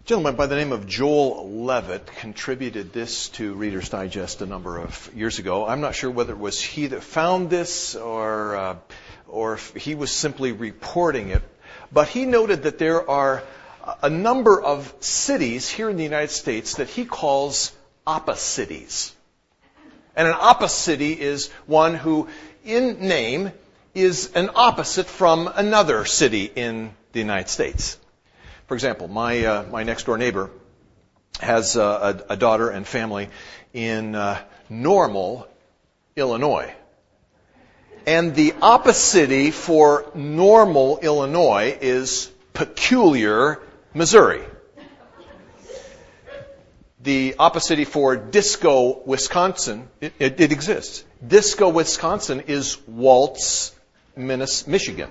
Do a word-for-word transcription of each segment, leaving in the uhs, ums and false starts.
gentleman by the name of Joel Levitt contributed this to Reader's Digest a number of years ago. I'm not sure whether it was he that found this or uh, or if he was simply reporting it, but he noted that there are a number of cities here in the United States that he calls opposites. And an opposite is one who, in name, is an opposite from another city in the United States. For example, my uh, my next door neighbor has uh, a, a daughter and family in uh, Normal, Illinois. And the opposite for Normal, Illinois is Peculiar, Missouri. The opposite for Disco, Wisconsin, it, it, it exists. Disco, Wisconsin is Waltz, Michigan.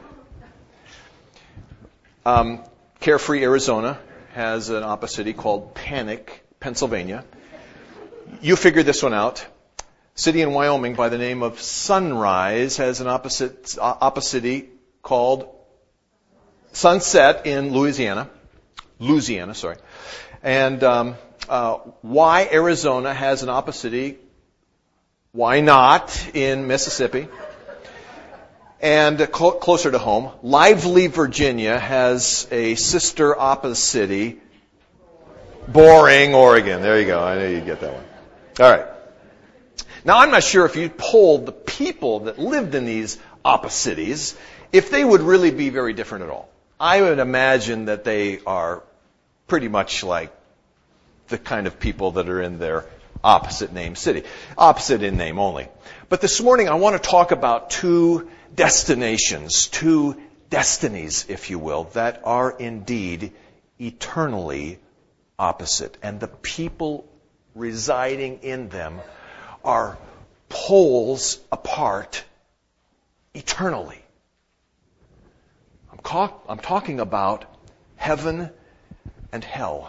Um, Carefree, Arizona has an opposite called Panic, Pennsylvania. You figure this one out. City in Wyoming by the name of Sunrise has an opposite uh, opposite called Sunset in Louisiana. Louisiana, sorry. And um, uh, Y, Arizona has an opposite, Why Not in Mississippi. And uh, cl- closer to home, Lively, Virginia has a sister opposite, Boring, Oregon. There you go. I knew you'd get that one. All right. Now, I'm not sure if you polled the people that lived in these opposites, if they would really be very different at all. I would imagine that they are pretty much like the kind of people that are in their opposite name city. Opposite in name only. But this morning I want to talk about two destinations, two destinies, if you will, that are indeed eternally opposite. And the people residing in them are poles apart eternally. I'm, ca- I'm talking about heaven and hell.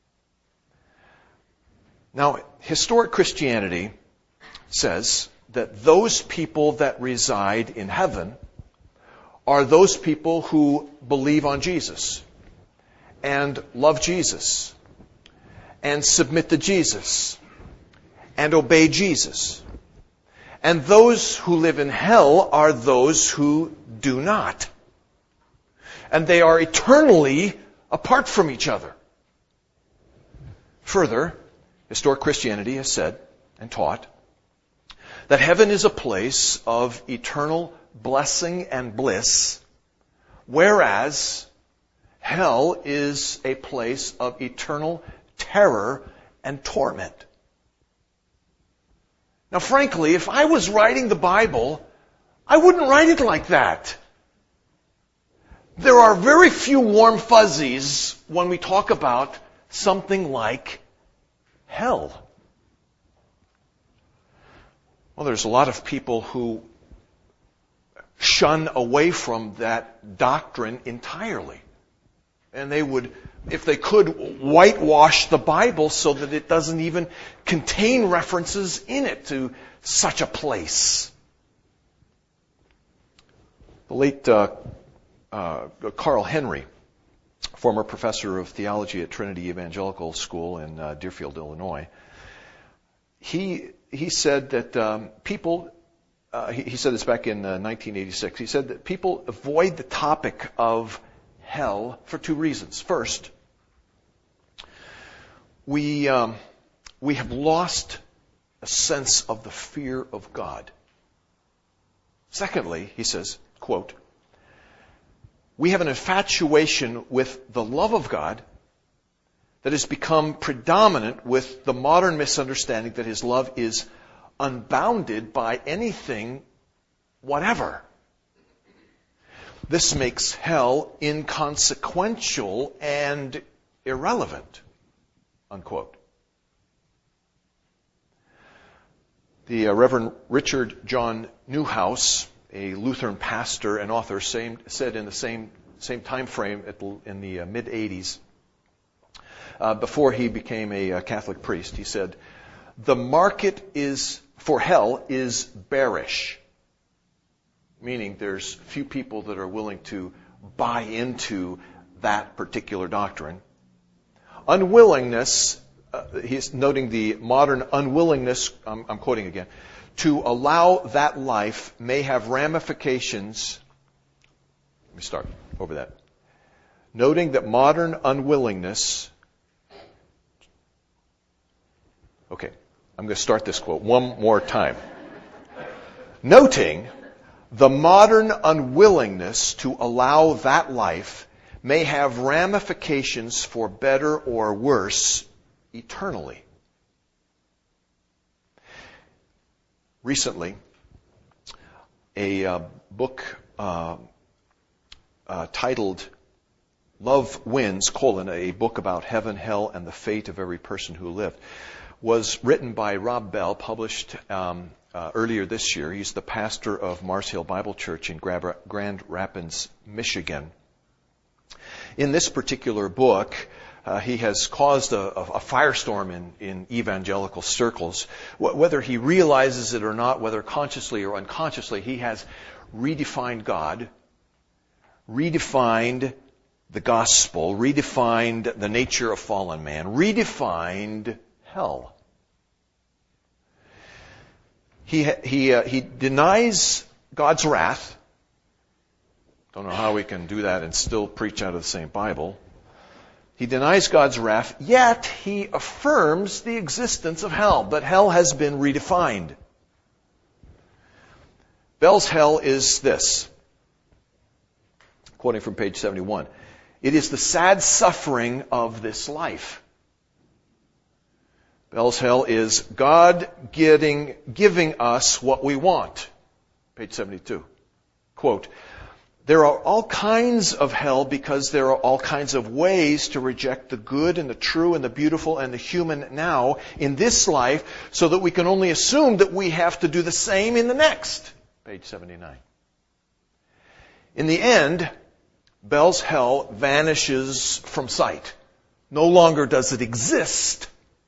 Now, historic Christianity says that those people that reside in heaven are those people who believe on Jesus and love Jesus and submit to Jesus and obey Jesus. And those who live in hell are those who do not. And they are eternally apart from each other. Further, historic Christianity has said and taught that heaven is a place of eternal blessing and bliss, whereas hell is a place of eternal terror and torment. Now, frankly, if I was writing the Bible, I wouldn't write it like that. There are very few warm fuzzies when we talk about something like hell. Well, there's a lot of people who shun away from that doctrine entirely. And they would, if they could, whitewash the Bible so that it doesn't even contain references in it to such a place. The late uh, uh, Carl Henry, former professor of theology at Trinity Evangelical School in uh, Deerfield, Illinois, he he said that um, people, uh, he, he said this back in uh, nineteen eighty-six, he said that people avoid the topic of hell for two reasons. First, we um, we have lost a sense of the fear of God. Secondly, he says, quote, we have an infatuation with the love of God that has become predominant with the modern misunderstanding that His love is unbounded by anything whatever. This makes hell inconsequential and irrelevant, unquote. The uh, Reverend Richard John Newhouse, a Lutheran pastor and author, same, said in the same same time frame at the, in the uh, mid eighties, uh, before he became a uh, Catholic priest, he said, "The market is for hell is bearish," meaning there's few people that are willing to buy into that particular doctrine. unwillingness, uh, he's noting the modern unwillingness, I'm, I'm quoting again, to allow that life may have ramifications. Let me start over that. Noting that modern unwillingness. Okay, I'm going to start this quote one more time. Noting the modern unwillingness to allow that life may have ramifications for better or worse eternally. Recently, a uh, book uh, uh, titled Love Wins, colon, a book about heaven, hell, and the fate of every person who lived, was written by Rob Bell, published um, uh, earlier this year. He's the pastor of Mars Hill Bible Church in Grand Rapids, Michigan. In this particular book, uh, he has caused a, a firestorm in, in evangelical circles. Wh- whether he realizes it or not, whether consciously or unconsciously, he has redefined God, redefined the gospel, redefined the nature of fallen man, redefined hell. He he uh, he denies God's wrath. Don't know how we can do that and still preach out of the same Bible. He denies God's wrath, yet he affirms the existence of hell. But hell has been redefined. Bell's hell is this. Quoting from page seventy-one. It is the sad suffering of this life. Bell's hell is God getting, giving us what we want. Page seventy-two. Quote, there are all kinds of hell because there are all kinds of ways to reject the good and the true and the beautiful and the human now in this life, so that we can only assume that we have to do the same in the next. Page seventy-nine. In the end, Bell's hell vanishes from sight. No longer does it exist.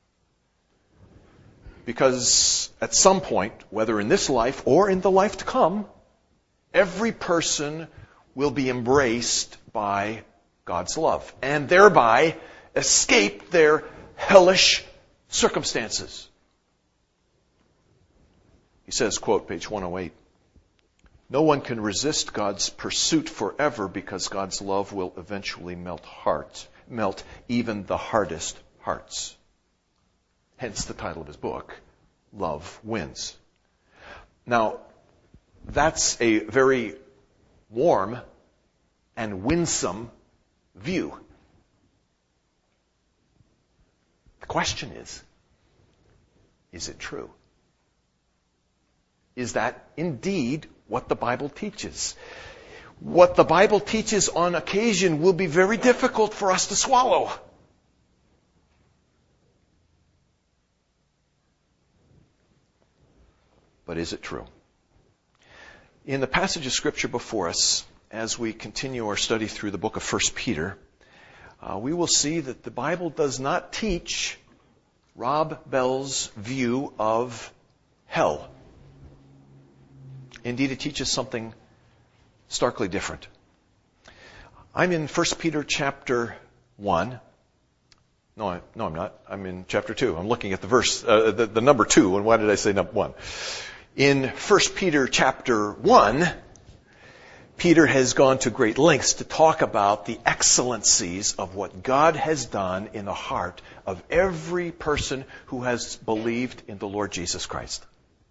Because at some point, whether in this life or in the life to come, every person will be embraced by God's love and thereby escape their hellish circumstances. He says, quote, page one oh eight, no one can resist God's pursuit forever because God's love will eventually melt hearts, melt even the hardest hearts. Hence the title of his book, Love Wins. Now, that's a very warm and winsome view. The question is, is it true? Is that indeed what the Bible teaches? What the Bible teaches on occasion will be very difficult for us to swallow. But is it true? In the passage of Scripture before us, as we continue our study through the book of First Peter, uh, we will see that the Bible does not teach Rob Bell's view of hell. Indeed, it teaches something starkly different. I'm in First Peter chapter one. No, I, no, I'm not. I'm in chapter two. I'm looking at the verse, uh, the, the number two. And why did I say number one? In First Peter chapter one, Peter has gone to great lengths to talk about the excellencies of what God has done in the heart of every person who has believed in the Lord Jesus Christ.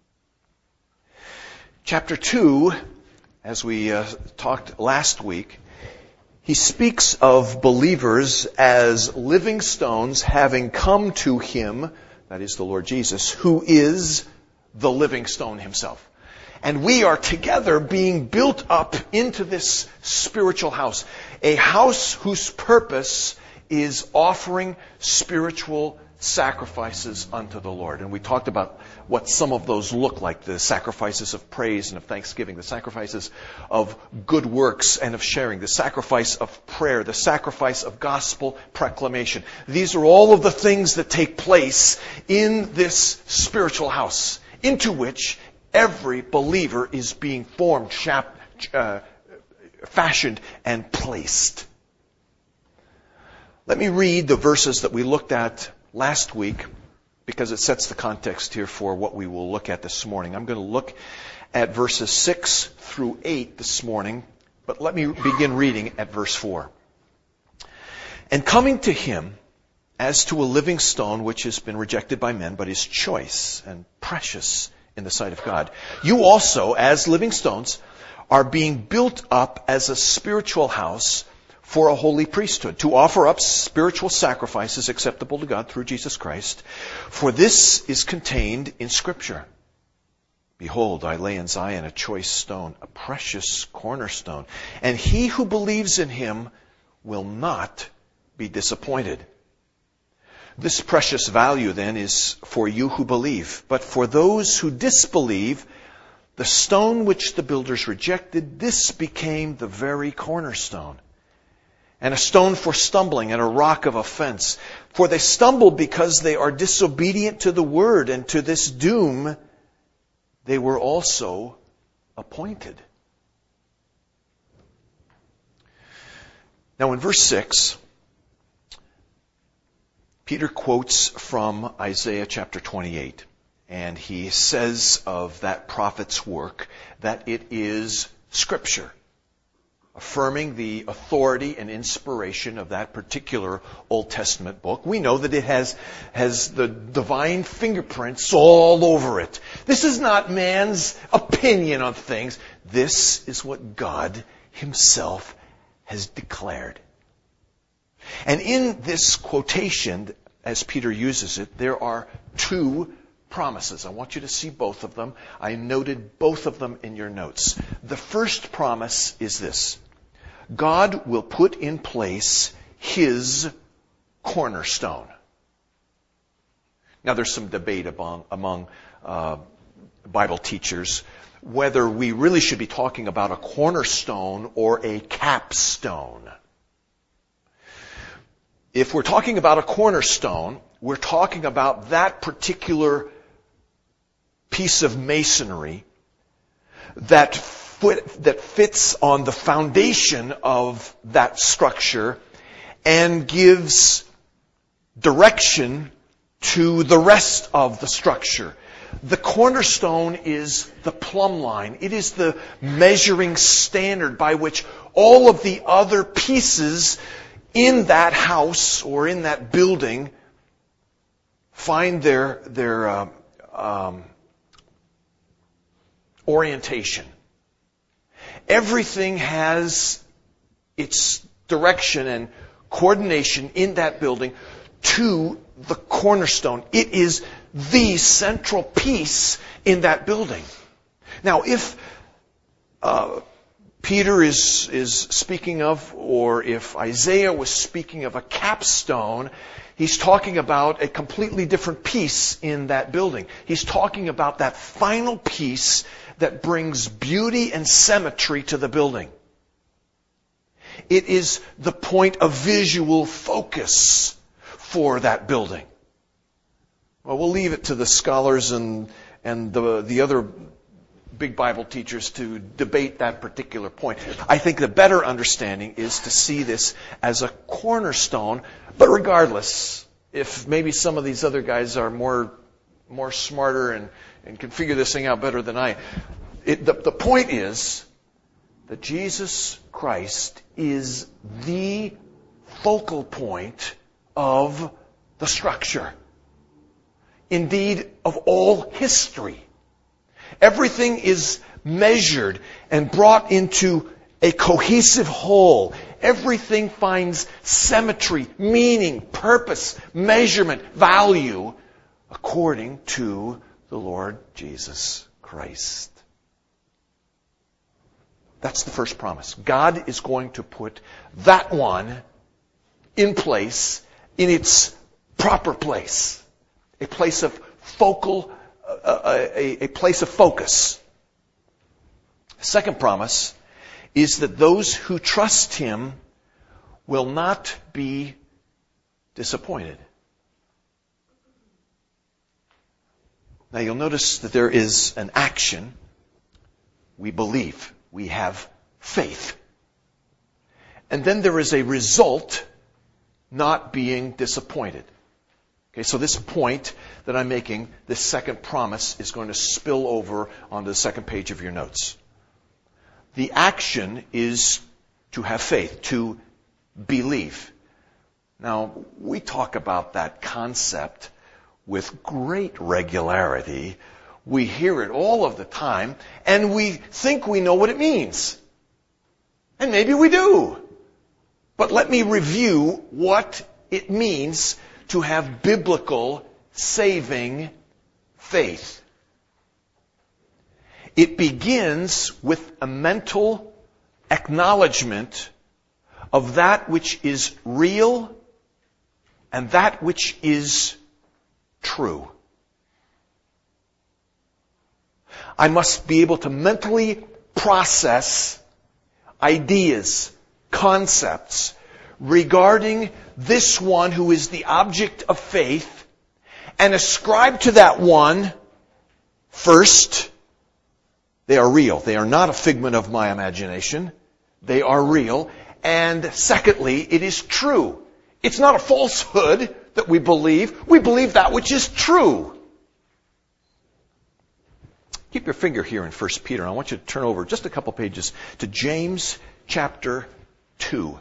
Chapter two, as we uh, talked last week, he speaks of believers as living stones having come to him, that is the Lord Jesus, who is the living stone himself. And we are together being built up into this spiritual house, a house whose purpose is offering spiritual sacrifices unto the Lord. And we talked about what some of those look like, the sacrifices of praise and of thanksgiving, the sacrifices of good works and of sharing, the sacrifice of prayer, the sacrifice of gospel proclamation. These are all of the things that take place in this spiritual house, into which every believer is being formed, shap, uh, fashioned, and placed. Let me read the verses that we looked at last week because it sets the context here for what we will look at this morning. I'm going to look at verses six through eight this morning, but let me begin reading at verse four. And coming to him as to a living stone which has been rejected by men, but is choice and precious in the sight of God, you also, as living stones, are being built up as a spiritual house for a holy priesthood, to offer up spiritual sacrifices acceptable to God through Jesus Christ. For this is contained in Scripture. Behold, I lay in Zion a choice stone, a precious cornerstone, and he who believes in him will not be disappointed. This precious value, then, is for you who believe. But for those who disbelieve, the stone which the builders rejected, this became the very cornerstone, and a stone for stumbling and a rock of offense. For they stumble because they are disobedient to the word, and to this doom they were also appointed. Now in verse six, Peter quotes from Isaiah chapter twenty-eight, and he says of that prophet's work that it is Scripture, affirming the authority and inspiration of that particular Old Testament book. We know that it has, has the divine fingerprints all over it. This is not man's opinion on things. This is what God himself has declared. And in this quotation, as Peter uses it, there are two promises. I want you to see both of them. I noted both of them in your notes. The first promise is this: God will put in place his cornerstone. Now there's some debate among, among uh, Bible teachers whether we really should be talking about a cornerstone or a capstone. If we're talking about a cornerstone, we're talking about that particular piece of masonry that foot, that fits on the foundation of that structure and gives direction to the rest of the structure. The cornerstone is the plumb line. It is the measuring standard by which all of the other pieces in that house or in that building find their their uh, um, orientation. Everything has its direction and coordination in that building to the cornerstone. It is the central piece in that building. Now, if uh, Peter is, is speaking of, or if Isaiah was speaking of a capstone, he's talking about a completely different piece in that building. He's talking about that final piece that brings beauty and symmetry to the building. It is the point of visual focus for that building. Well, we'll leave it to the scholars and, and the, the other big Bible teachers to debate that particular point. I think the better understanding is to see this as a cornerstone, but regardless, if maybe some of these other guys are more more smarter and, and can figure this thing out better than I, it, the, the point is that Jesus Christ is the focal point of the structure. Indeed, of all history. Everything is measured and brought into a cohesive whole. Everything finds symmetry, meaning, purpose, measurement, value, according to the Lord Jesus Christ. That's the first promise. God is going to put that one in place, in its proper place. A place of focal A, a place of focus. Second promise is that those who trust him will not be disappointed. Now you'll notice that there is an action. We believe. We have faith. And then there is a result. not being disappointed. Okay, so this point that I'm making, this second promise, is going to spill over onto the second page of your notes. The action is to have faith, to believe. Now, we talk about that concept with great regularity. We hear it all of the time, and we think we know what it means. And maybe we do. But let me review what it means to have biblical saving faith. It begins with a mental acknowledgement of that which is real and that which is true. I must be able to mentally process ideas, concepts regarding this one who is the object of faith and ascribe to that one, first, they are real. They are not a figment of my imagination. They are real. And secondly, it is true. It's not a falsehood that we believe. We believe that which is true. Keep your finger here in First Peter. I want you to turn over just a couple pages to James chapter two.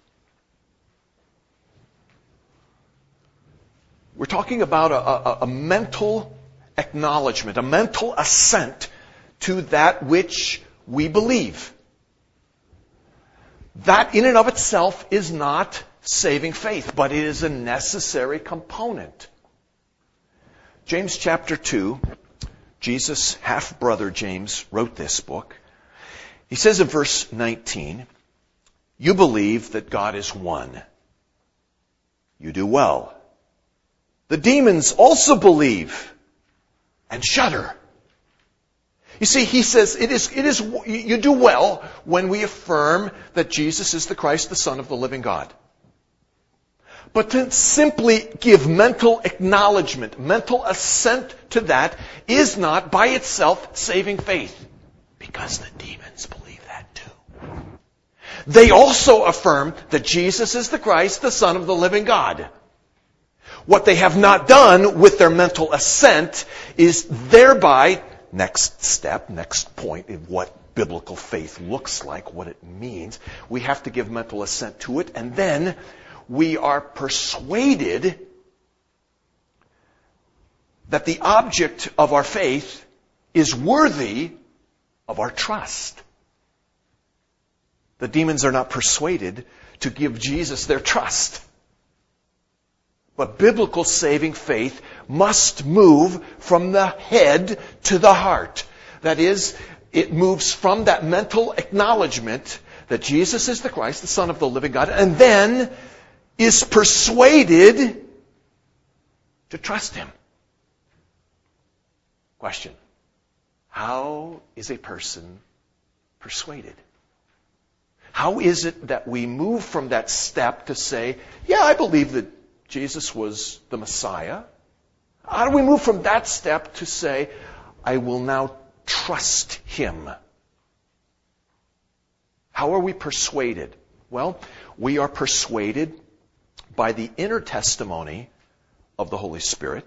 We're talking about a, a, a mental acknowledgement, a mental assent to that which we believe. That in and of itself is not saving faith, but it is a necessary component. James chapter two, Jesus' half-brother James wrote this book. He says in verse nineteen, "You believe that God is one. You do well. The demons also believe and shudder." You see, he says, it is, it is, you do well when we affirm that Jesus is the Christ, the Son of the living God. But to simply give mental acknowledgement, mental assent to that is not by itself saving faith. Because the demons believe that too. They also affirm that Jesus is the Christ, the Son of the living God. What they have not done with their mental assent is thereby, next step, next point in what biblical faith looks like, what it means, we have to give mental assent to it, and then we are persuaded that the object of our faith is worthy of our trust. The demons are not persuaded to give Jesus their trust. But biblical saving faith must move from the head to the heart. That is, it moves from that mental acknowledgement that Jesus is the Christ, the Son of the living God, and then is persuaded to trust Him. Question: how is a person persuaded? How is it that we move from that step to say, yeah, I believe that Jesus was the Messiah? How do we move from that step to say, I will now trust Him? How are we persuaded? Well, we are persuaded by the inner testimony of the Holy Spirit.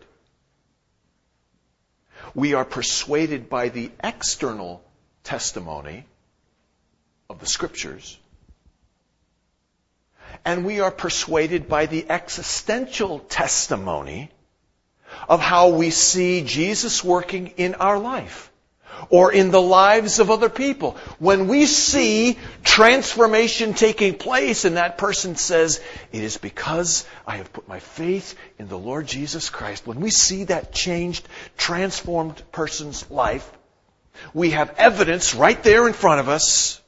We are persuaded by the external testimony of the Scriptures. And we are persuaded by the existential testimony of how we see Jesus working in our life or in the lives of other people. When we see transformation taking place and that person says, it is because I have put my faith in the Lord Jesus Christ. When we see that changed, transformed person's life, we have evidence right there in front of us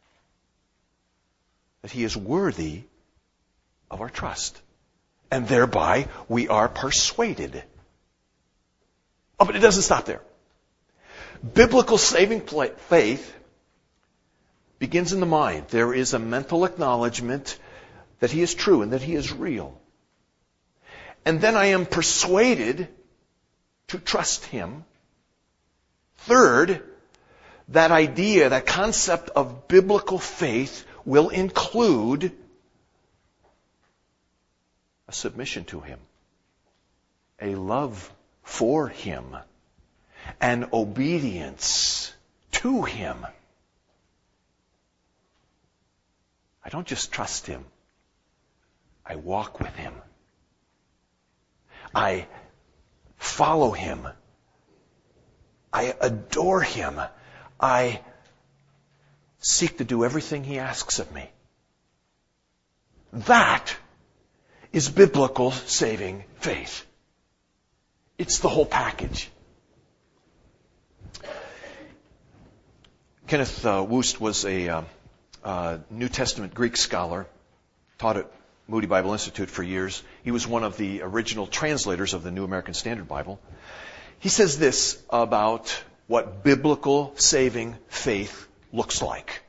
that he is worthy of our trust. And thereby, we are persuaded. Oh, but it doesn't stop there. Biblical saving faith begins in the mind. There is a mental acknowledgement that He is true and that He is real. And then I am persuaded to trust Him. Third, that idea, that concept of biblical faith will include a submission to Him, a love for Him, an obedience to Him. I don't just trust Him. I walk with Him. I follow Him. I adore Him. I seek to do everything He asks of me. That is biblical saving faith. It's the whole package. Kenneth uh, Woost was a uh, uh, New Testament Greek scholar, taught at Moody Bible Institute for years. He was one of the original translators of the New American Standard Bible. He says this about what biblical saving faith looks like.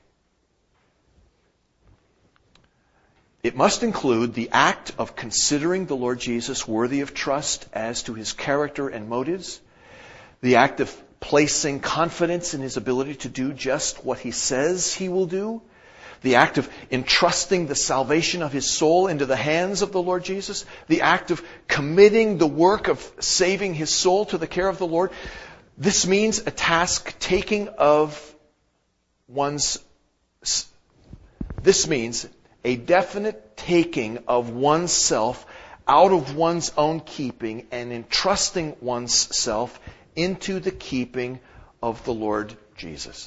It must include the act of considering the Lord Jesus worthy of trust as to His character and motives, the act of placing confidence in His ability to do just what He says He will do, the act of entrusting the salvation of his soul into the hands of the Lord Jesus, the act of committing the work of saving his soul to the care of the Lord. This means a task taking of one's, this means a definite taking of oneself out of one's own keeping and entrusting one's self into the keeping of the Lord Jesus.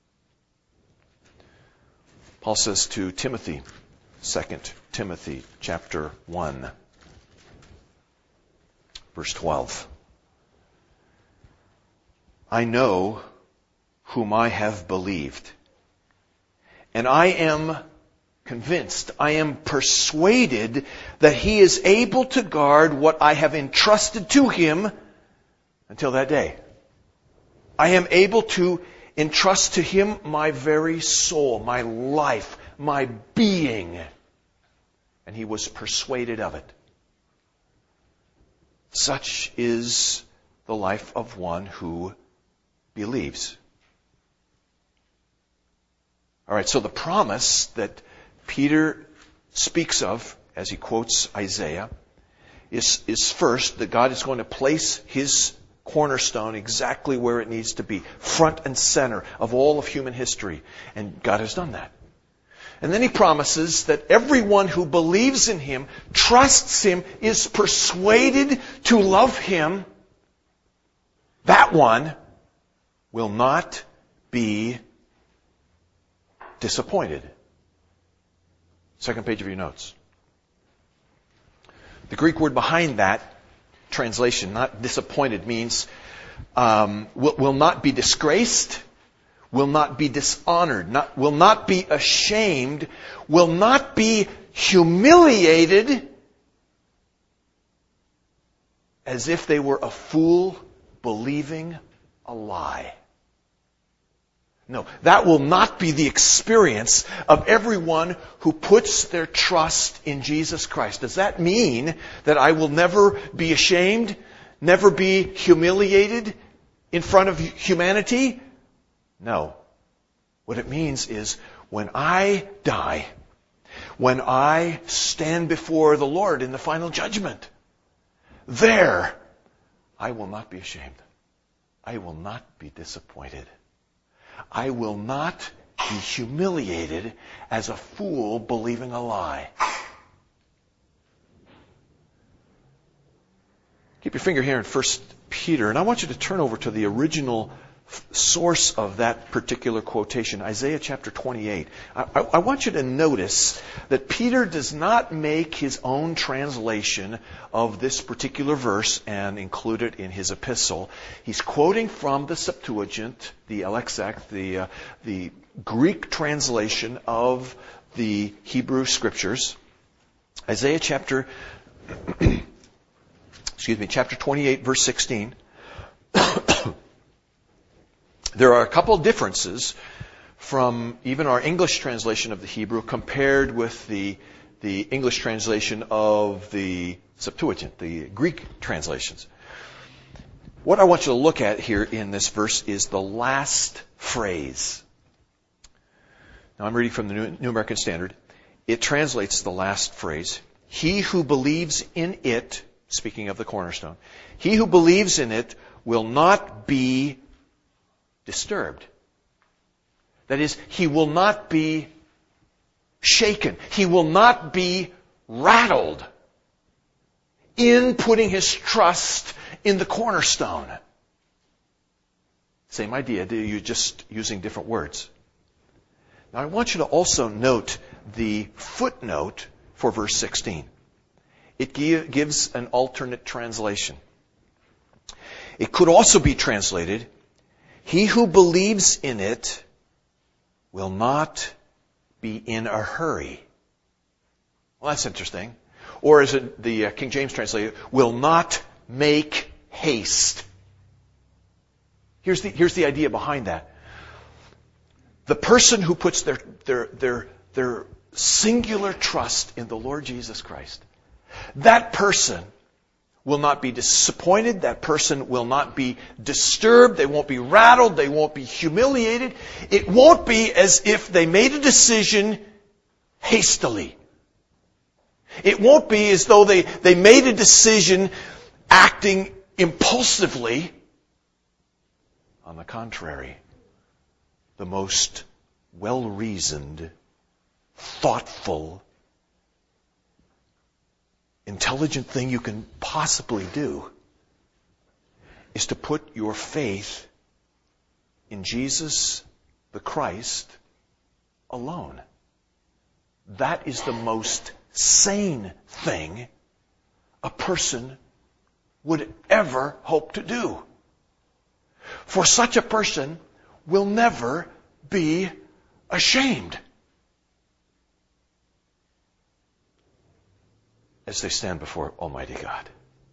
Paul says to Timothy, Second Timothy chapter one, verse twelve, I know whom I have believed, and I am convinced, I am persuaded that He is able to guard what I have entrusted to Him until that day. I am able to entrust to Him my very soul, my life, my being. And he was persuaded of it. Such is the life of one who believes. All right, so the promise that Peter speaks of, as he quotes Isaiah, is, is first that God is going to place His cornerstone exactly where it needs to be, front and center of all of human history. And God has done that. And then He promises that everyone who believes in Him, trusts Him, is persuaded to love Him, that one will not be disappointed. Second page of your notes. The Greek word behind that translation, not disappointed, means um, will, will not be disgraced, will not be dishonored, not, will not be ashamed, will not be humiliated as if they were a fool believing a lie. No, that will not be the experience of everyone who puts their trust in Jesus Christ. Does that mean that I will never be ashamed, never be humiliated in front of humanity? No. What it means is when I die, when I stand before the Lord in the final judgment, there I will not be ashamed. I will not be disappointed. I will not be humiliated as a fool believing a lie. Keep your finger here in First Peter, and I want you to turn over to the original source of that particular quotation, Isaiah chapter twenty-eight. I, I, I want you to notice that Peter does not make his own translation of this particular verse and include it in his epistle. He's quoting from the Septuagint, the L X X, the, uh, the Greek translation of the Hebrew Scriptures. Isaiah chapter, excuse me, chapter twenty-eight, verse sixteen. There are a couple of differences from even our English translation of the Hebrew compared with the, the English translation of the Septuagint, the Greek translations. What I want you to look at here in this verse is the last phrase. Now I'm reading from the New, New American Standard. It translates the last phrase. he who believes in it, speaking of the cornerstone, he who believes in it will not be disturbed. That is, he will not be shaken. He will not be rattled in putting his trust in the cornerstone. Same idea, you're just using different words. Now I want you to also note the footnote for verse sixteen. It give, gives an alternate translation. It could also be translated, he who believes in it will not be in a hurry. Well, that's interesting. Or as it, the uh, King James translated, will not make haste. Here's the, here's the idea behind that. The person who puts their, their, their, their singular trust in the Lord Jesus Christ, that person will not be disappointed. That person will not be disturbed. They won't be rattled. They won't be humiliated. It won't be as if they made a decision hastily. It won't be as though they, they made a decision acting impulsively. On the contrary, the most well-reasoned, thoughtful, intelligent thing you can possibly do is to put your faith in Jesus, the Christ, alone. That is the most sane thing a person would ever hope to do. For such a person will never be ashamed as they stand before Almighty God.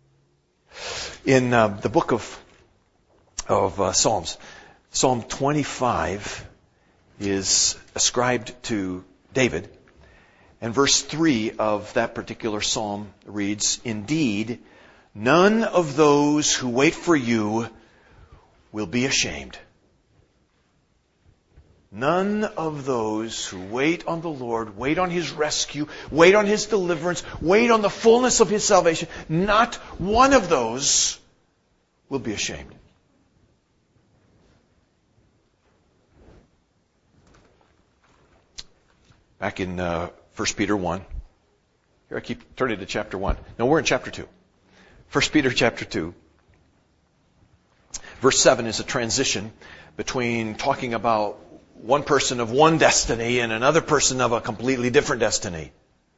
In uh, the book of of uh, Psalms, Psalm twenty-five is ascribed to David, and verse three of that particular psalm reads, "Indeed, none of those who wait for you will be ashamed." None of those who wait on the Lord, wait on His rescue, wait on His deliverance, wait on the fullness of His salvation, not one of those will be ashamed. Back in uh, First Peter one. Here I keep turning to chapter one. No, we're in chapter two. First Peter chapter two. Verse seven is a transition between talking about one person of one destiny and another person of a completely different destiny.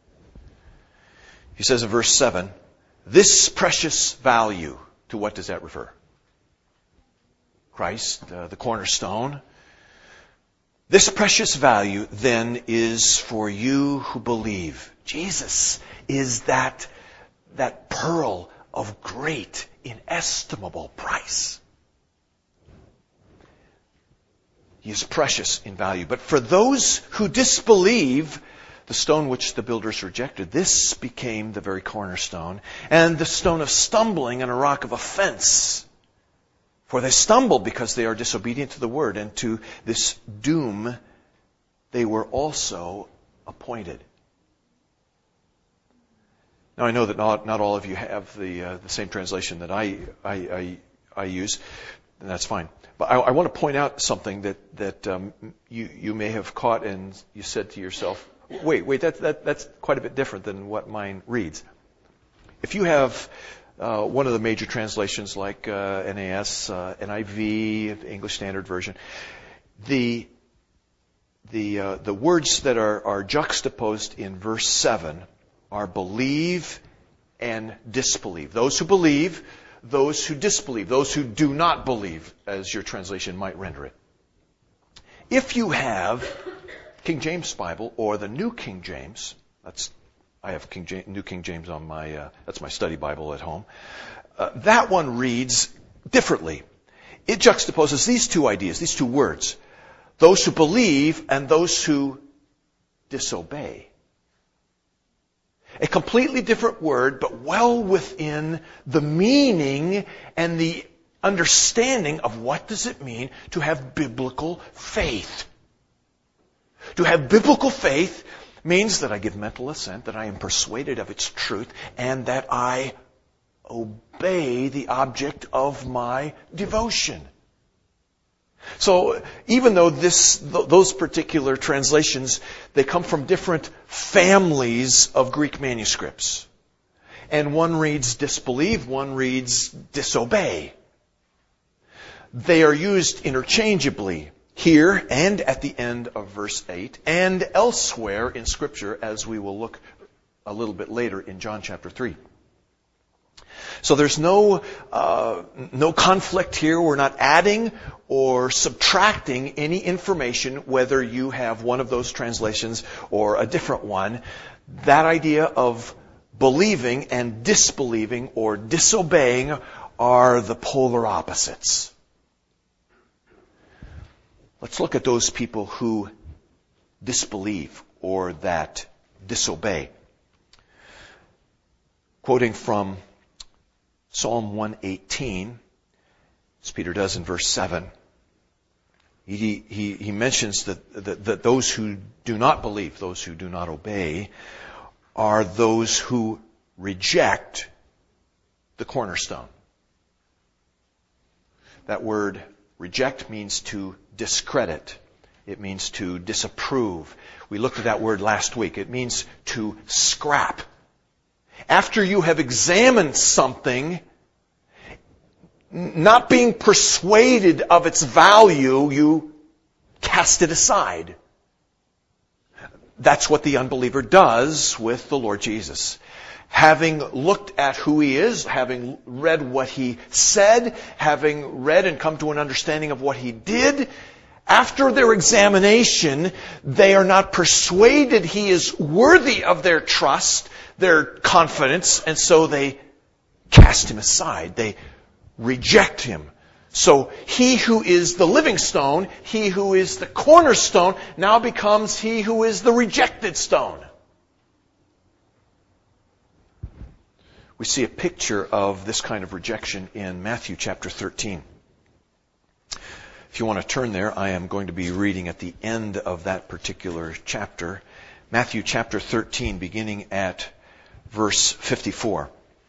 He says in verse seven, this precious value, to what does that refer? Christ, uh, the cornerstone. This precious value then is for you who believe. Jesus is that, that pearl of great, inestimable price. He is precious in value. But for those who disbelieve, the stone which the builders rejected, this became the very cornerstone, and the stone of stumbling and a rock of offense. For they stumble because they are disobedient to the word, and to this doom they were also appointed. Now I know that not, not all of you have the uh, the same translation that I I, I, I use, and that's fine. But I, I want to point out something that that um, you you may have caught, and you said to yourself, "Wait, wait, that, that that's quite a bit different than what mine reads." If you have uh, one of the major translations like uh, N A S, uh, N I V, English Standard Version, the the uh, the words that are are juxtaposed in verse seven are believe and disbelieve. Those who believe, those who disbelieve, those who do not believe, as your translation might render it. If you have King James Bible or the New King James, that's I have King James, New King James on my uh, that's my study Bible at home. Uh, that one reads differently. It juxtaposes these two ideas, these two words: those who believe and those who disobey. A completely different word, but well within the meaning and the understanding of what does it mean to have biblical faith. To have biblical faith means that I give mental assent, that I am persuaded of its truth, and that I obey the object of my devotion. So even though this, th- those particular translations, they come from different families of Greek manuscripts. And one reads disbelieve, one reads disobey. They are used interchangeably here and at the end of verse eight and elsewhere in Scripture, as we will look a little bit later in John chapter three. So there's no uh, no conflict here. We're not adding or subtracting any information, whether you have one of those translations or a different one. That idea of believing and disbelieving or disobeying are the polar opposites. Let's look at those people who disbelieve or that disobey. Quoting from Psalm one eighteen, as Peter does in verse seven, he, he, he mentions that, that, that those who do not believe, those who do not obey, are those who reject the cornerstone. That word reject means to discredit. It means to disapprove. We looked at that word last week. It means to scrap. After you have examined something, not being persuaded of its value, you cast it aside. That's what the unbeliever does with the Lord Jesus. Having looked at who He is, having read what He said, having read and come to an understanding of what He did, after their examination, they are not persuaded He is worthy of their trust, their confidence, and so they cast Him aside. They reject Him. So He who is the living stone, He who is the cornerstone, now becomes He who is the rejected stone. We see a picture of this kind of rejection in Matthew chapter thirteen. If you want to turn there, I am going to be reading at the end of that particular chapter. Matthew chapter thirteen, beginning at verse fifty-four.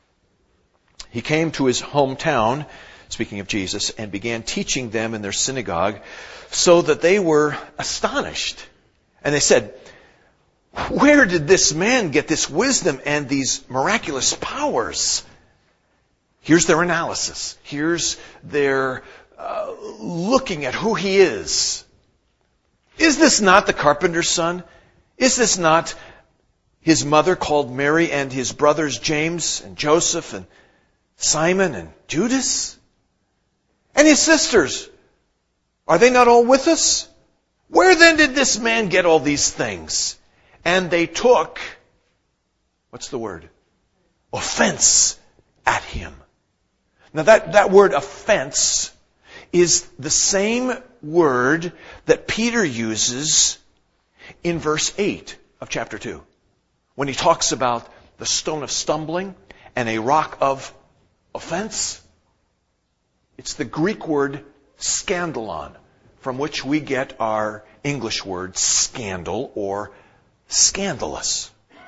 He came to his hometown, speaking of Jesus, and began teaching them in their synagogue, so that they were astonished. And they said, "Where did this man get this wisdom and these miraculous powers?" Here's their analysis. Here's their uh, looking at who He is. Is this not the carpenter's son? Is this not his mother called Mary and his brothers James and Joseph and Simon and Judas? And his sisters, are they not all with us? Where then did this man get all these things? And they took, what's the word? Offense at Him. Now that, that word offense is the same word that Peter uses in verse eight of chapter two. When he talks about the stone of stumbling and a rock of offense. It's the Greek word scandalon, from which we get our English word scandal or scandalous.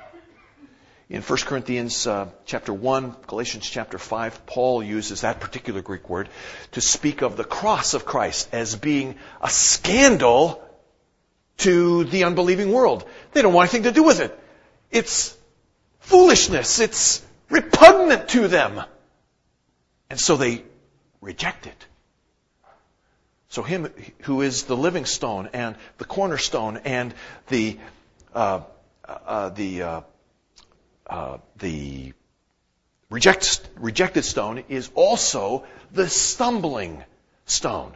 In First Corinthians uh, chapter one, Galatians chapter five, Paul uses that particular Greek word to speak of the cross of Christ as being a scandal to the unbelieving world. They don't want anything to do with it. It's foolishness. It's repugnant to them. And so they reject it. So Him who is the living stone and the cornerstone and the uh, uh, the uh, uh, the reject, rejected stone is also the stumbling stone.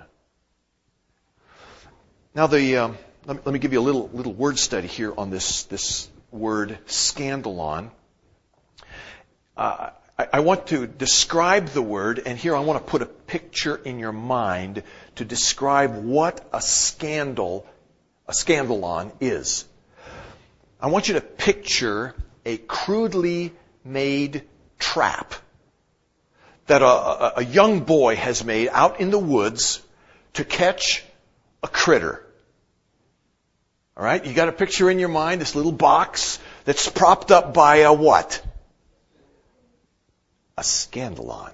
Now, the um, let, me, let me give you a little little word study here on this this word scandalon. Uh, I, I want to describe the word, and here I want to put a picture in your mind to describe what a scandal, a scandalon is. I want you to picture a crudely made trap that a, a, a young boy has made out in the woods to catch a critter. All right? You got a picture in your mind, this little box that's propped up by a what? A scandalon.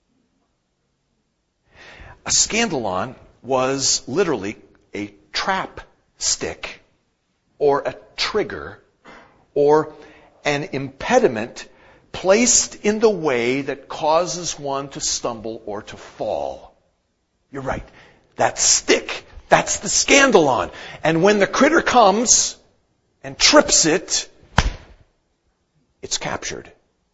A scandalon was literally a trap stick or a trigger or an impediment placed in the way that causes one to stumble or to fall. You're right. That stick, that's the scandalon. And when the critter comes and trips it, it's captured.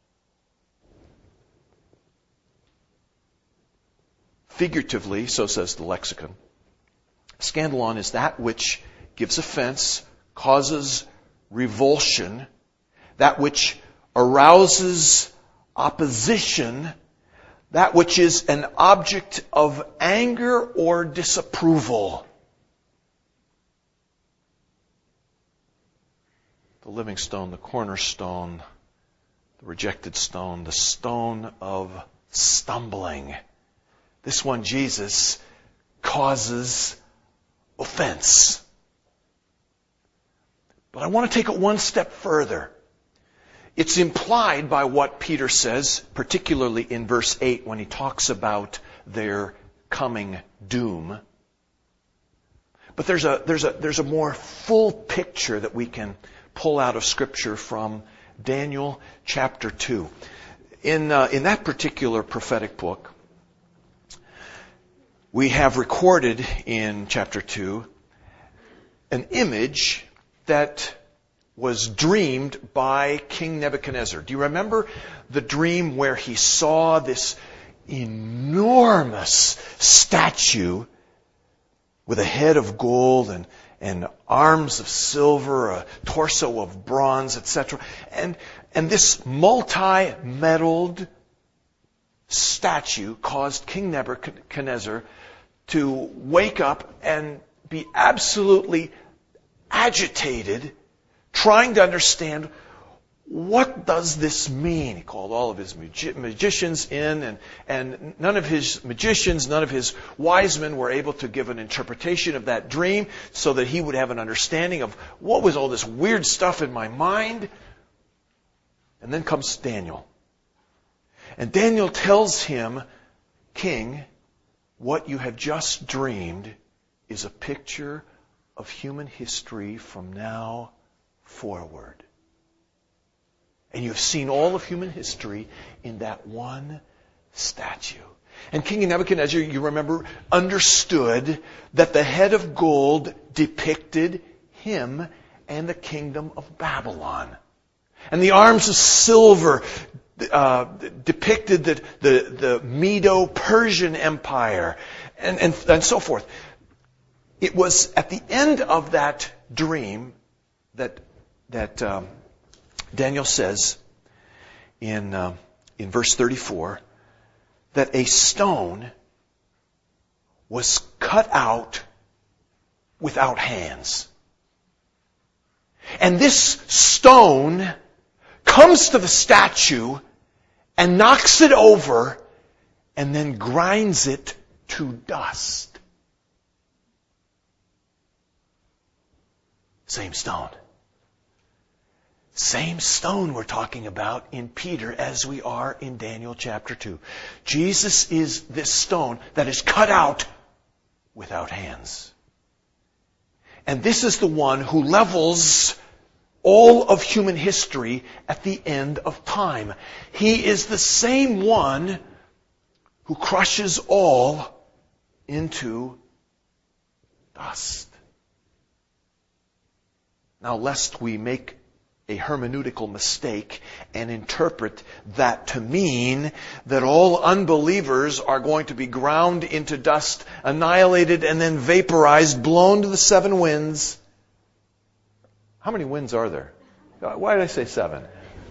Figuratively, so says the lexicon, scandalon is that which gives offense, causes revulsion, that which arouses opposition, that which is an object of anger or disapproval. The living stone, the cornerstone, the rejected stone, the stone of stumbling. This one, Jesus, causes offense. But I want to take it one step further. It's implied by what Peter says, particularly in verse eight when he talks about their coming doom. But there's a, there's a, there's a more full picture that we can pull out of Scripture from Daniel chapter two. In, uh, in that particular prophetic book, we have recorded in chapter two an image that was dreamed by King Nebuchadnezzar. Do you remember the dream where he saw this enormous statue with a head of gold and, and arms of silver, a torso of bronze, et cetera. And, and this multi-metalled statue caused King Nebuchadnezzar to wake up and be absolutely agitated, trying to understand, what does this mean? He called all of his magi- magicians in, and, and none of his magicians, none of his wise men were able to give an interpretation of that dream so that he would have an understanding of what was all this weird stuff in my mind. And then comes Daniel. And Daniel tells him, King, what you have just dreamed is a picture of human history from now forward. And you've seen all of human history in that one statue. And King Nebuchadnezzar, you remember, understood that the head of gold depicted him and the kingdom of Babylon. And the arms of silver uh, depicted the, the, the Medo-Persian Empire, and, and, and so forth. It was at the end of that dream that that um, Daniel says in uh, in verse thirty-four that a stone was cut out without hands. And this stone comes to the statue and knocks it over and then grinds it to dust. Same stone. Same stone we're talking about in Peter as we are in Daniel chapter two. Jesus is this stone that is cut out without hands. And this is the one who levels all of human history at the end of time. He is the same one who crushes all into dust. Now, lest we make a hermeneutical mistake and interpret that to mean that all unbelievers are going to be ground into dust, annihilated, and then vaporized, blown to the seven winds. How many winds are there? Why did I say seven?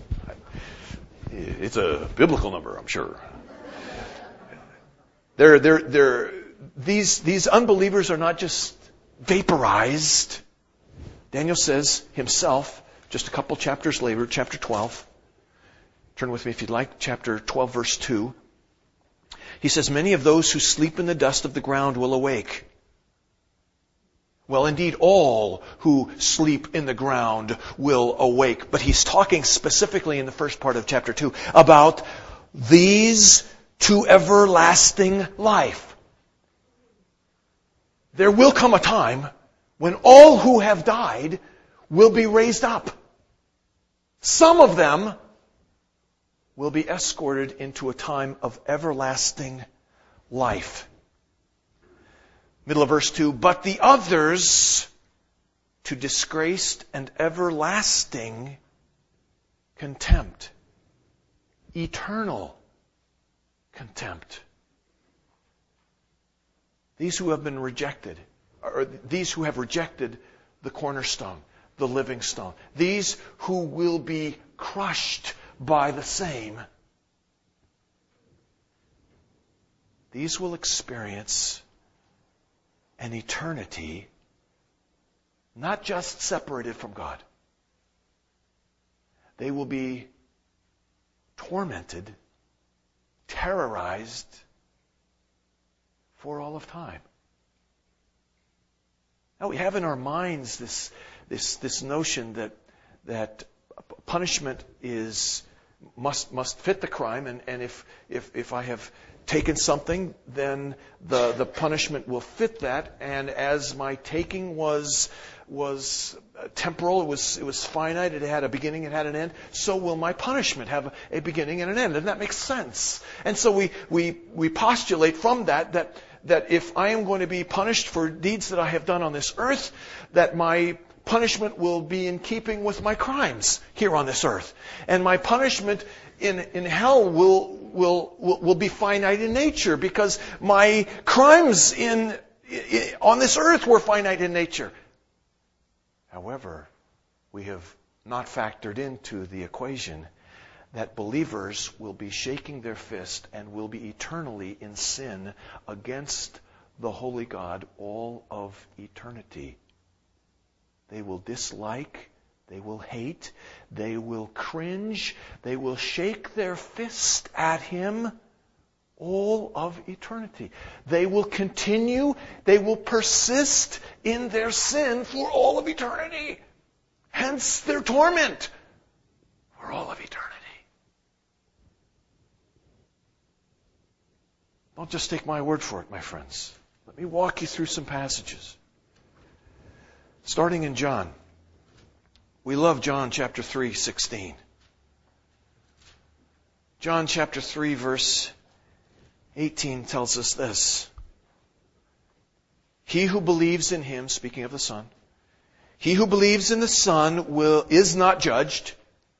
It's a biblical number, I'm sure. They're, they're, they're, these, these unbelievers are not just vaporized. Daniel says himself, just a couple chapters later, chapter twelve. Turn with me if you'd like, chapter twelve, verse two. He says, many of those who sleep in the dust of the ground will awake. Well, indeed, all who sleep in the ground will awake. But he's talking specifically in the first part of chapter two about these to everlasting life. There will come a time when all who have died will be raised up. Some of them will be escorted into a time of everlasting life. Middle of verse two, but the others to disgraced and everlasting contempt. Eternal contempt. These who have been rejected, or these who have rejected the cornerstone, the living stone. These who will be crushed by the same. These will experience an eternity not just separated from God. They will be tormented, terrorized for all of time. Now we have in our minds this this this notion that that punishment is must must fit the crime, and, and if if if I have taken something, then the, the punishment will fit that. And as my taking was was temporal, it was it was finite, it had a beginning, it had an end, so will my punishment have a beginning and an end. And that makes sense. And so we we we postulate from that that that if I am going to be punished for deeds that I have done on this earth, that my punishment will be in keeping with my crimes here on this earth. And my punishment in, in hell will, will, will, will be finite in nature, because my crimes in, in, on this earth were finite in nature. However, we have not factored into the equation that believers will be shaking their fist and will be eternally in sin against the holy God all of eternity. They will dislike, they will hate, they will cringe, they will shake their fist at Him all of eternity. They will continue, they will persist in their sin for all of eternity. Hence their torment for all of eternity. Don't just take my word for it, my friends. Let me walk you through some passages. Starting in John. We love John chapter three, sixteen. John chapter three, verse eighteen tells us this. He who believes in Him, speaking of the Son, he who believes in the Son will is not judged,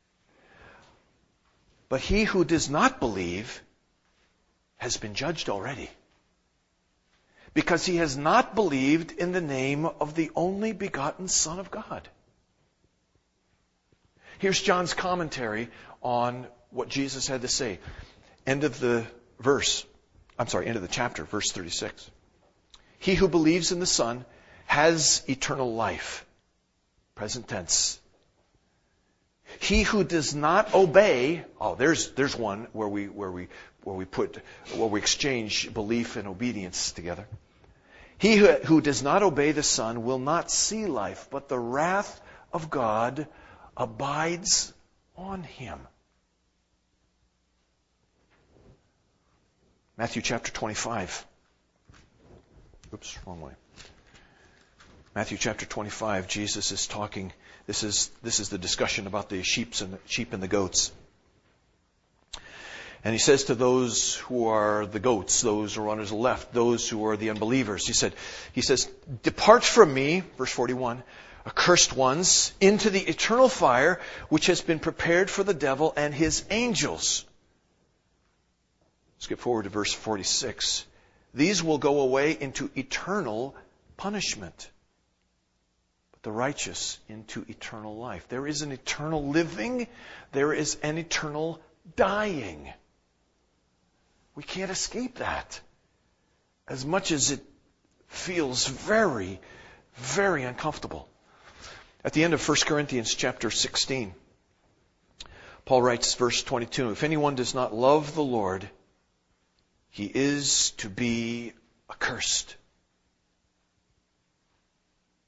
but he who does not believe has been judged already, because he has not believed in the name of the only begotten Son of God. Here's John's commentary on what Jesus had to say. End of the verse. I'm sorry, end of the chapter, verse thirty-six. He who believes in the Son has eternal life. Present tense. He who does not obey, oh, there's there's one where we where we where we put where we exchange belief and obedience together. He who, who does not obey the Son will not see life, but the wrath of God abides on him. Matthew chapter twenty-five. Oops, wrong way. Matthew chapter twenty-five, Jesus is talking. This is this is the discussion about the sheep and the sheep and the goats. And he says to those who are the goats, those who are on his left, those who are the unbelievers, he said, he says, "Depart from me," verse forty-one, "accursed ones, into the eternal fire which has been prepared for the devil and his angels." Skip forward to verse forty-six. "These will go away into eternal punishment, but the righteous into eternal life." There is an eternal living. There is an eternal dying. We can't escape that. As much as it feels very, very uncomfortable. At the end of First Corinthians chapter sixteen, Paul writes, verse twenty-two, "If anyone does not love the Lord, he is to be accursed."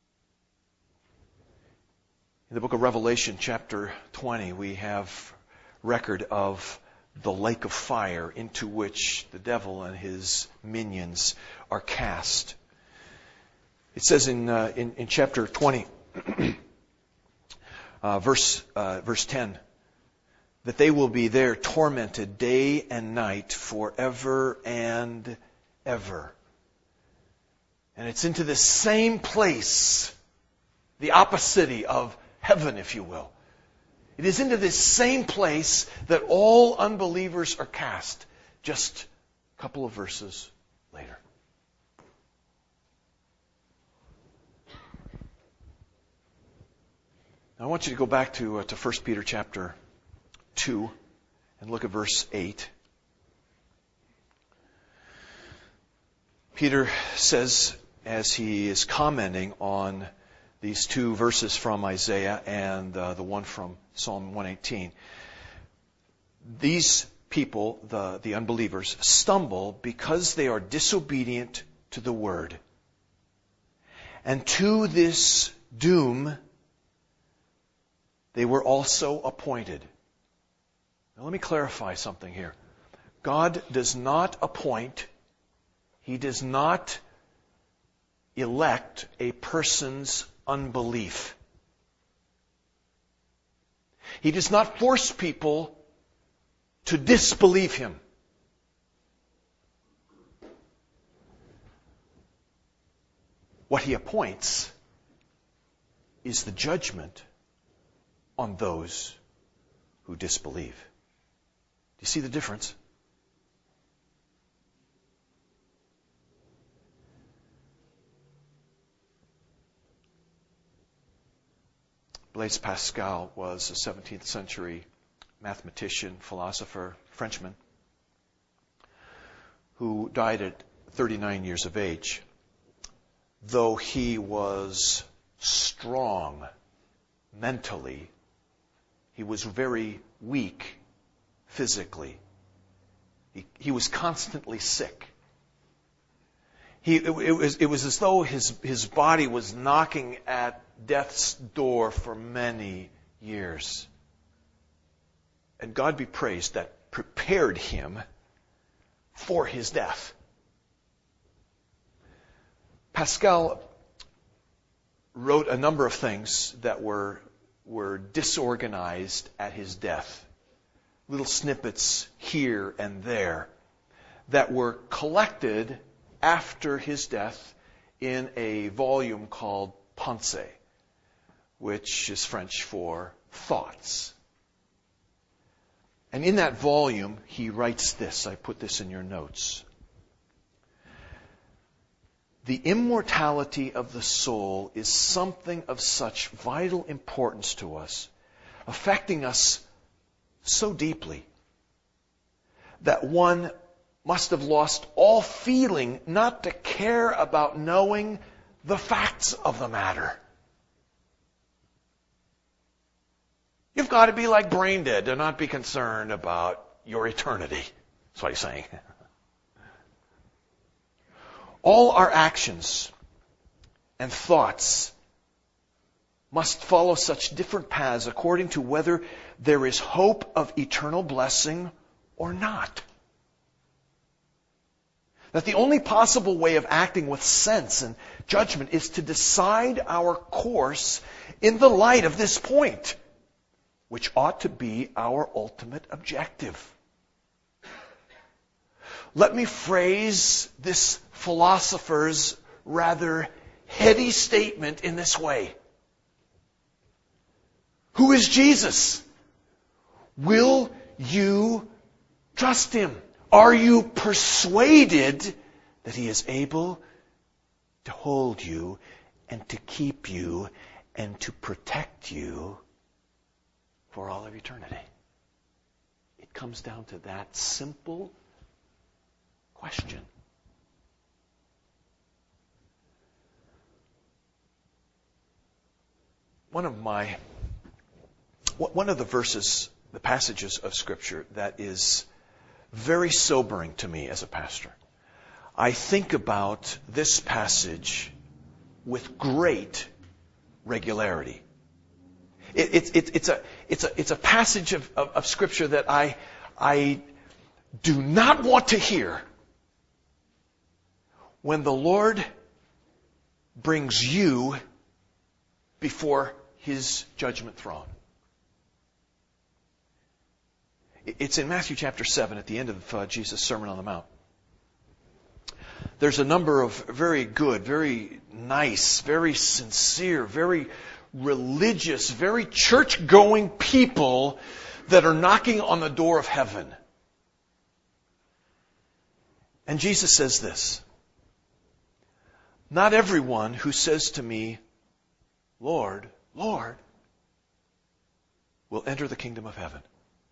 In the book of Revelation, chapter twenty, we have record of the lake of fire into which the devil and his minions are cast. It says in uh, in, in chapter twenty, uh, verse uh, verse ten, that they will be there tormented day and night forever and ever. And it's into the same place, the opposite of heaven, if you will. It is into this same place that all unbelievers are cast, just a couple of verses later. Now I want you to go back to, uh, to First Peter chapter two and look at verse eight. Peter says, as he is commenting on these two verses from Isaiah and uh, the one from Psalm one eighteen, these people, the, the unbelievers, stumble because they are disobedient to the word. And to this doom they were also appointed. Now let me clarify something here. God does not appoint, He does not elect a person's unbelief. He does not force people to disbelieve Him. What He appoints is the judgment on those who disbelieve. Do you see the difference? Blaise Pascal was a seventeenth century mathematician, philosopher, Frenchman, who died at thirty-nine years of age. Though he was strong mentally, he was very weak physically. He, he was constantly sick. He, it, it, was, it was as though his, his body was knocking at death's door for many years. And God be praised that prepared him for his death. Pascal wrote a number of things that were, were disorganized at his death. Little snippets here and there that were collected after his death in a volume called Pensées, which is French for thoughts. And in that volume, he writes this. I put this in your notes. The immortality of the soul is something of such vital importance to us, affecting us so deeply, that one must have lost all feeling not to care about knowing the facts of the matter. You've got to be like brain dead to not be concerned about your eternity. That's what he's saying. All our actions and thoughts must follow such different paths according to whether there is hope of eternal blessing or not. That the only possible way of acting with sense and judgment is to decide our course in the light of this point, which ought to be our ultimate objective. Let me phrase this philosopher's rather heady statement in this way. Who is Jesus? Will you trust Him? Are you persuaded that He is able to hold you and to keep you and to protect you for all of eternity? It comes down to that simple question. One of my, one of the verses, the passages of Scripture that is very sobering to me as a pastor. I think about this passage with great regularity. It, it, it, it's, a, it's, a, it's a passage of, of, of Scripture that I, I do not want to hear when the Lord brings you before His judgment throne. It's in Matthew chapter seven at the end of uh, Jesus' Sermon on the Mount. There's a number of very good, very nice, very sincere, very religious, very church-going people that are knocking on the door of heaven. And Jesus says this, "Not everyone who says to me, 'Lord, Lord,' will enter the kingdom of heaven.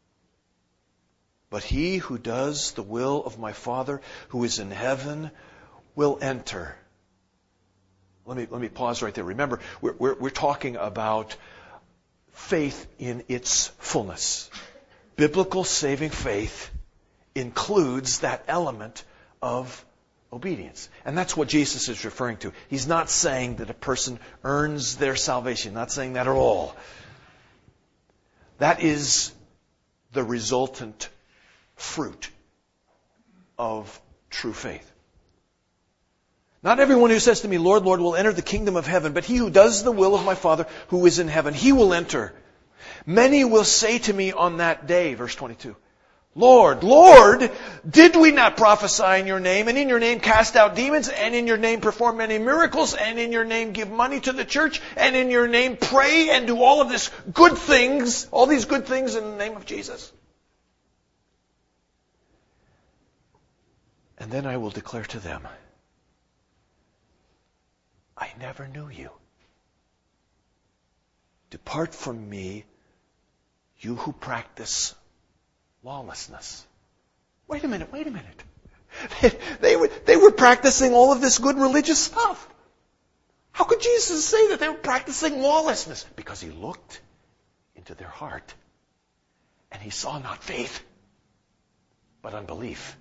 But he who does the will of my Father who is in heaven will enter." Let me, let me pause right there. Remember, we're, we're, we're talking about faith in its fullness. Biblical saving faith includes that element of obedience. And that's what Jesus is referring to. He's not saying that a person earns their salvation. Not saying that at all. That is the resultant fruit of true faith. "Not everyone who says to me, 'Lord, Lord,' will enter the kingdom of heaven, but he who does the will of my Father who is in heaven, he will enter. Many will say to me on that day," verse twenty-two, "Lord, Lord, did we not prophesy in your name, and in your name cast out demons, and in your name perform many miracles, and in your name give money to the church, and in your name pray and do all of this good things, all these good things in the name of Jesus? And then I will declare to them, I never knew you. Depart from me, you who practice lawlessness." Wait a minute, wait a minute. They were, they were practicing all of this good religious stuff. How could Jesus say that they were practicing lawlessness? Because He looked into their heart and He saw not faith, but unbelief.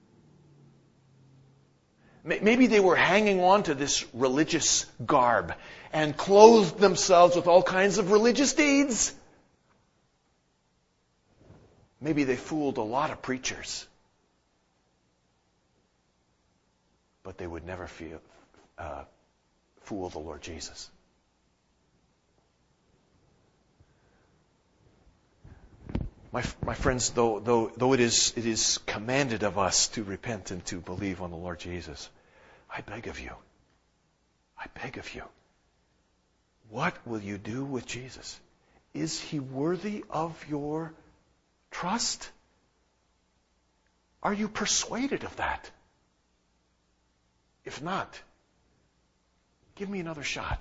Maybe they were hanging on to this religious garb and clothed themselves with all kinds of religious deeds. Maybe they fooled a lot of preachers. But they would never feel, uh, fool the Lord Jesus. My, my friends, though, though, though it is, it is commanded of us to repent and to believe on the Lord Jesus, I beg of you, I beg of you, what will you do with Jesus? Is He worthy of your trust? Are you persuaded of that? If not, give me another shot.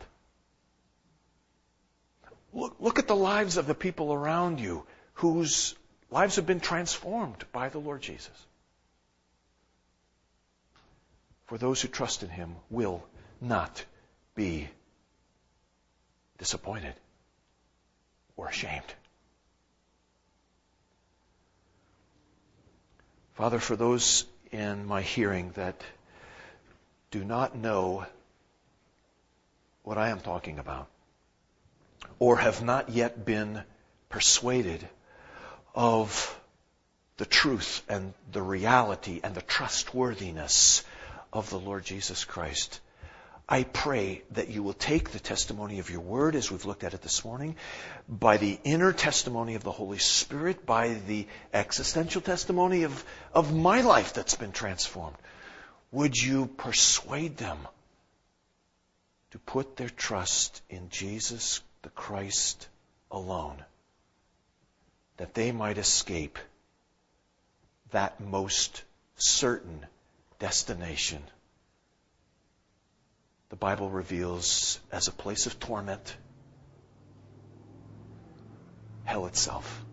Look, look at the lives of the people around you whose lives have been transformed by the Lord Jesus. For those who trust in Him will not be disappointed or ashamed. Father, for those in my hearing that do not know what I am talking about, or have not yet been persuaded of the truth and the reality and the trustworthiness of the Lord Jesus Christ, I pray that you will take the testimony of your word, as we've looked at it this morning, by the inner testimony of the Holy Spirit, by the existential testimony of, of my life that's been transformed. Would you persuade them to put their trust in Jesus the Christ alone, that they might escape that most certain destination the Bible reveals as a place of torment, hell itself.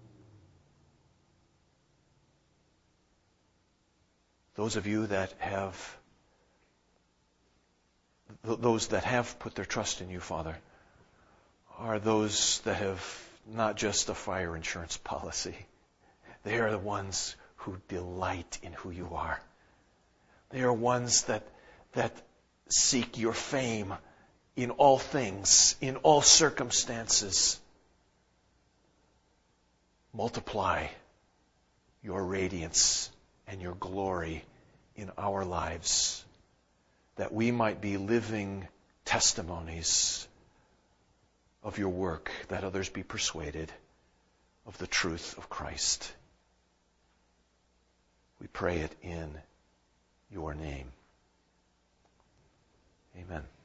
Those of you that have, those that have put their trust in you, Father, are those that have not just a fire insurance policy. They are the ones who delight in who you are. They are ones that that seek your fame in all things, in all circumstances. multiply your radiance and your glory in our lives, that we might be living testimonies of your work, that others be persuaded of the truth of Christ. We pray it in your name. Amen.